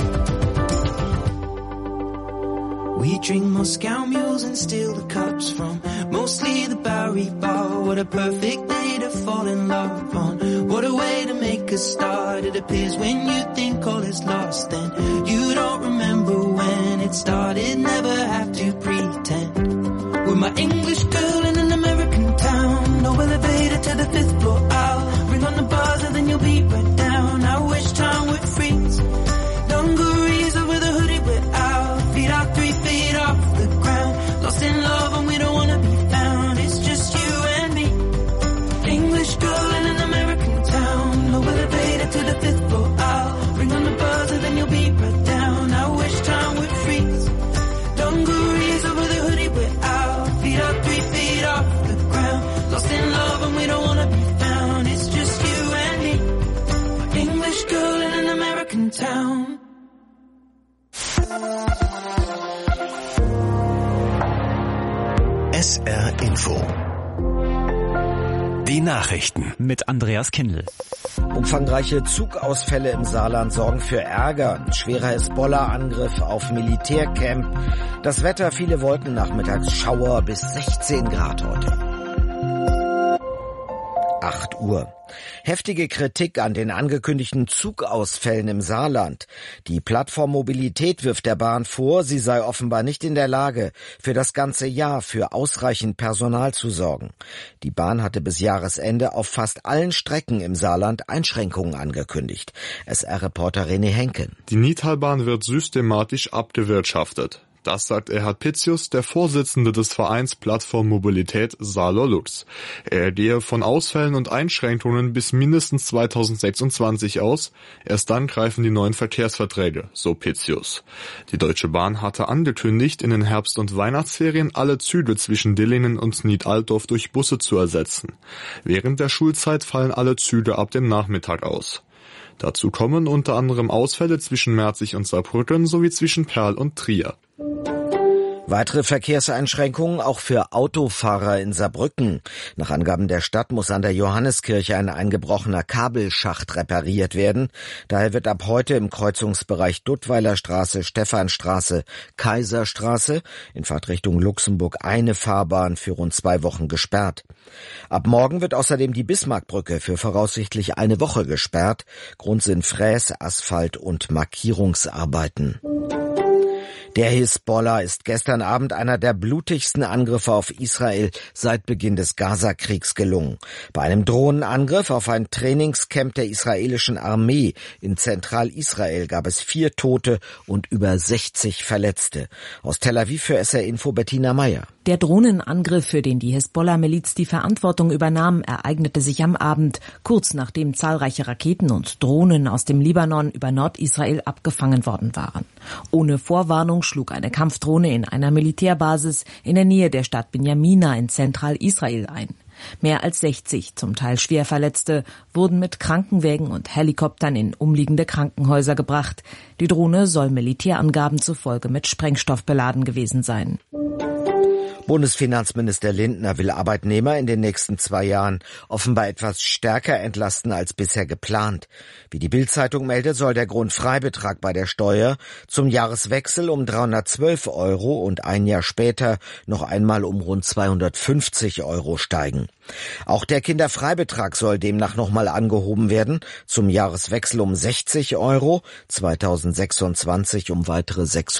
We drink Moscow mules and steal the cups from mostly the Bowery Bar. What a perfect day to fall in love on. What a way to make a start. It appears when you think all is lost, then you don't remember when it started. Never have to pretend. With my English girl in an American town. No elevator to the fifth floor. I'll ring on the buzzer, then you'll be right down. I wish time would freeze. Dungarees over the hoodie we're out. Feet are three feet off the ground. Lost in love and we don't wanna be found. It's just you and me. English girl in an American town. No elevator to the fifth floor. I'll ring on the buzzer, then you'll be right down. I wish time would freeze. Dungarees over the hoodie we're out. Feet are three feet off the ground. Lost in love and we don't wanna be found. It's just you and me. English girl in an American town. S R Info. Die Nachrichten. Mit Andreas Kindl. Umfangreiche Zugausfälle im Saarland sorgen für Ärger. Schwerer Hezbollah-Angriff auf Militärcamp. Das Wetter, viele Wolken, nachmittags Schauer bis sechzehn Grad heute. acht Uhr. Heftige Kritik an den angekündigten Zugausfällen im Saarland. Die Plattform Mobilität wirft der Bahn vor, sie sei offenbar nicht in der Lage, für das ganze Jahr für ausreichend Personal zu sorgen. Die Bahn hatte bis Jahresende auf fast allen Strecken im Saarland Einschränkungen angekündigt. S R-Reporter René Henken. Die Nidtalbahn wird systematisch abgewirtschaftet. Das sagt Erhard Pitzius, der Vorsitzende des Vereins Plattform Mobilität Saarler Lux. Er gehe von Ausfällen und Einschränkungen bis mindestens zweitausendsechsundzwanzig aus. Erst dann greifen die neuen Verkehrsverträge, so Pitzius. Die Deutsche Bahn hatte angekündigt, in den Herbst- und Weihnachtsferien alle Züge zwischen Dillingen und Nied-Altdorf durch Busse zu ersetzen. Während der Schulzeit fallen alle Züge ab dem Nachmittag aus. Dazu kommen unter anderem Ausfälle zwischen Merzig und Saarbrücken sowie zwischen Perl und Trier. Weitere Verkehrseinschränkungen auch für Autofahrer in Saarbrücken. Nach Angaben der Stadt muss an der Johanneskirche ein eingebrochener Kabelschacht repariert werden. Daher wird ab heute im Kreuzungsbereich Duttweiler Straße, Stephanstraße, Kaiserstraße in Fahrtrichtung Luxemburg eine Fahrbahn für rund zwei Wochen gesperrt. Ab morgen wird außerdem die Bismarckbrücke für voraussichtlich eine Woche gesperrt. Grund sind Fräs-, Asphalt- und Markierungsarbeiten. Der Hisbollah ist gestern Abend einer der blutigsten Angriffe auf Israel seit Beginn des Gaza-Kriegs gelungen. Bei einem Drohnenangriff auf ein Trainingscamp der israelischen Armee in Zentralisrael gab es vier Tote und über sechzig Verletzte. Aus Tel Aviv für S R Info Bettina Meyer. Der Drohnenangriff, für den die Hisbollah-Miliz die Verantwortung übernahm, ereignete sich am Abend, kurz nachdem zahlreiche Raketen und Drohnen aus dem Libanon über Nordisrael abgefangen worden waren. Ohne Vorwarnung schlug eine Kampfdrohne in einer Militärbasis in der Nähe der Stadt Binjamina in Zentralisrael ein. Mehr als sechzig, zum Teil schwer Verletzte, wurden mit Krankenwägen und Helikoptern in umliegende Krankenhäuser gebracht. Die Drohne soll Militärangaben zufolge mit Sprengstoff beladen gewesen sein. Bundesfinanzminister Lindner will Arbeitnehmer in den nächsten zwei Jahren offenbar etwas stärker entlasten als bisher geplant. Wie die Bild-Zeitung meldet, soll der Grundfreibetrag bei der Steuer zum Jahreswechsel um dreihundertzwölf Euro und ein Jahr später noch einmal um rund zweihundertfünfzig Euro steigen. Auch der Kinderfreibetrag soll demnach nochmal angehoben werden, zum Jahreswechsel um sechzig Euro, zweitausendsechsundzwanzig um weitere sechs